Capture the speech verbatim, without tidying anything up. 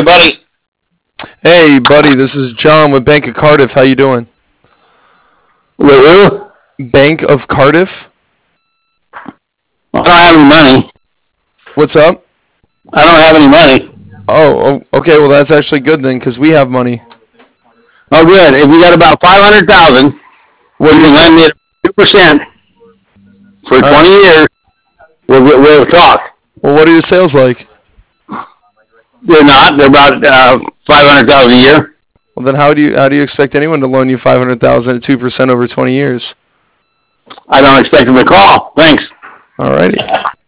Hey, buddy. Hey, buddy, this is John with Bank of Cardiff. How you doing? With who? Bank of Cardiff? I don't have any money. What's up? I don't have any money. Oh, oh okay, well, that's actually good then, because we have money. Oh, good. If you got about five hundred thousand dollars, What you do you can lend me at two percent for All twenty right. years. We'll, we'll talk. Well, what are your sales like? They're not. They're about uh, five hundred thousand dollars a year. Well, then how do you how do you expect anyone to loan you five hundred thousand dollars at two percent over twenty years? I don't expect them to call. Thanks. All righty.